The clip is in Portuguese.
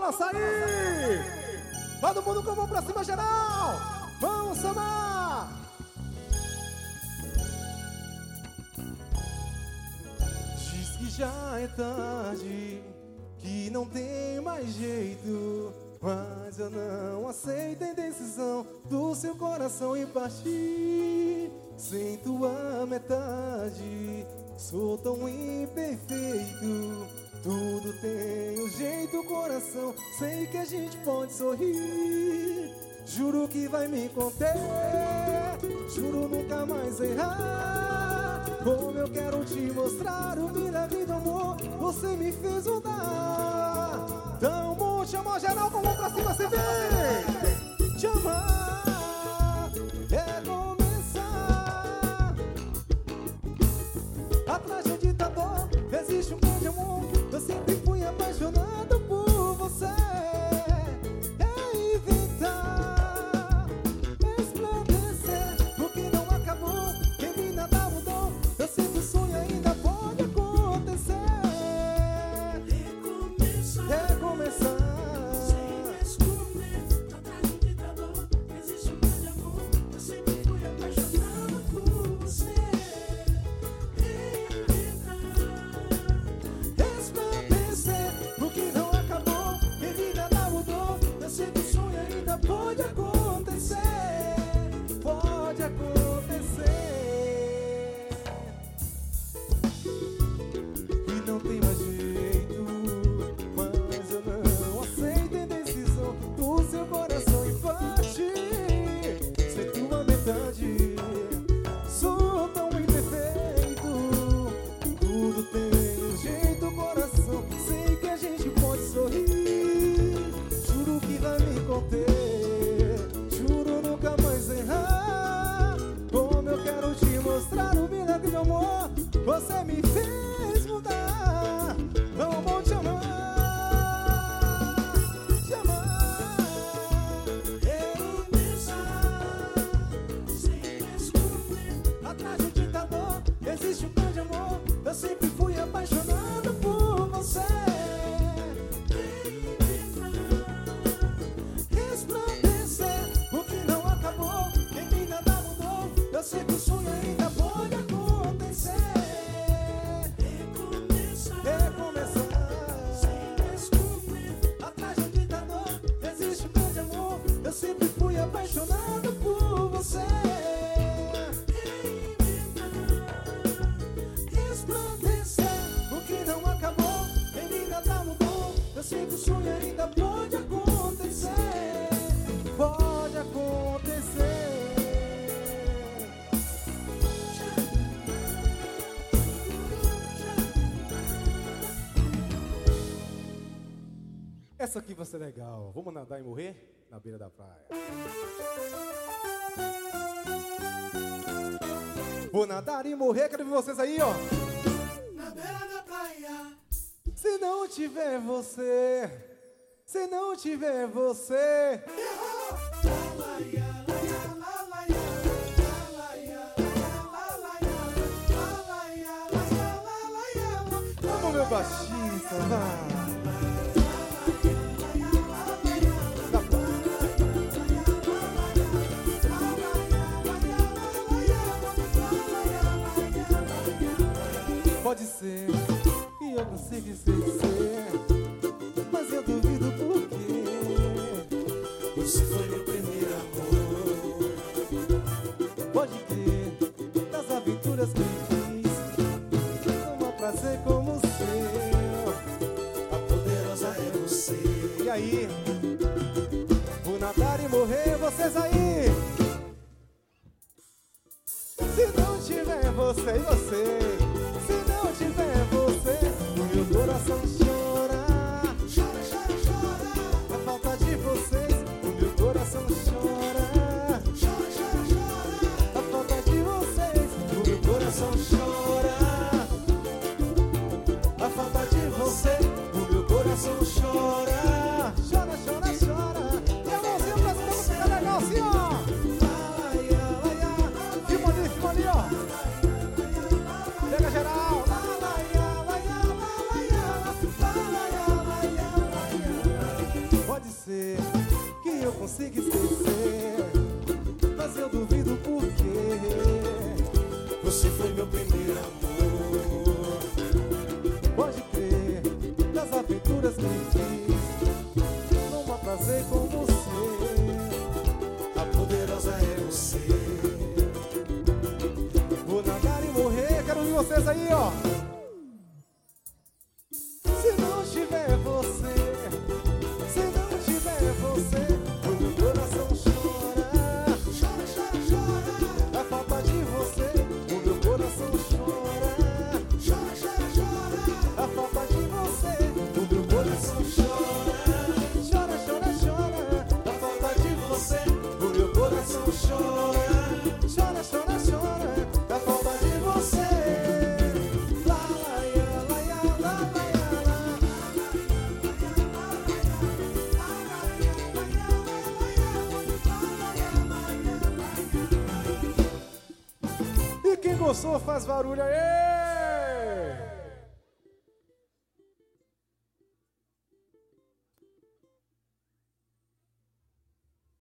açaí. Todo mundo com a mão pra cima, geral. Vamos samar. Diz que já é tarde, que não tem mais jeito, mas eu não aceito a indecisão do seu coração em partir. Sem tua metade, sou tão imperfeito. Tudo tem um jeito, coração, sei que a gente pode sorrir. Juro que vai me conter, juro nunca mais errar. Como eu quero te mostrar o milagre do amor, você me fez mudar. Então monte a mão geral, com a mão pra cima, você vem. Te amar é começar. Atrás de um ditador existe um grande amor. Eu sempre fui apaixonado por você. É inventar, resplandecer, o que não acabou, quem me nada mudou. Eu sempre sonho, ainda pode acontecer. Recomeçar, sem esconder. Atrás de um ditador existe um grande amor. Eu sempre fui apaixonado por você. O que não acabou, quem me nada mudou. Eu sei que o sonho ainda pode acontecer. Pode acontecer. E não tem mais jeito, mas eu não aceito a indecisão do seu coração em parte. Sei tua metade, sou tão imperfeito. Tudo tem um jeito, coração, sei que a gente pode sorrir. Juro que vai me conter, juro nunca mais errar. Como eu quero te mostrar o milagre de amor, você me fez mudar. Não vou te amar, te amar. Eu pensar, sem esconder. Atrás de um ditador existe um grande amor. Eu sempre fui apaixonado por você. Resplandecer, o que não acabou, quem me nada mudou. Eu sei que o sonho ainda pode acontecer. Recomeçar, sem esconder. Atrás de um ditador existe um grande amor. Eu sempre fui apaixonado por você. Resplandecer, o que não acabou, quem me nada mudou. Eu sei que o sonho ainda pode acontecer. Pode acontecer. Essa aqui vai ser legal. Vamos nadar e morrer na beira da praia. Vou nadar e morrer, quero ver vocês aí, ó. Na beira da praia. Se não tiver você, se não tiver você. Vamos, meu baixista, vai. Pode ser que eu consiga esquecer, mas eu duvido por quê. Você foi meu primeiro amor. Pode crer, das aventuras que fiz, um prazer como o seu. A poderosa é você. E aí, vou nadar e morrer, vocês aí. Se não tiver você e você, se não tiver você, o meu coração chora. Chora, chora, chora. A falta de vocês, o meu coração chora. Chora, chora, chora. A falta de vocês, o meu coração chora. A falta de você, o meu coração chora. Chora, chora, chora. E a mãozinha pra cima, fica legal assim, ó. Ai, ai, ai. Filma ali, ó. Pega geral. consigo esquecer, mas eu duvido por quê. Você foi meu primeiro amor. Pode crer, das aventuras que fiz, não há prazer com você. A poderosa é você. Vou nadar e morrer, quero ouvir vocês aí, ó. Se não tiver você, se não tiver você, o meu coração chora. Chora, chora, chora. A falta de você, o meu coração chora. Chora, chora, chora. A falta de você, o meu coração chora. Chora, chora, chora. A falta de você, o meu coração chora. Chora, chora, chora. A falta de você. Lá, lá, ia, lá, ia, lá, lá, ia, lá. E quem gostou faz barulho aí.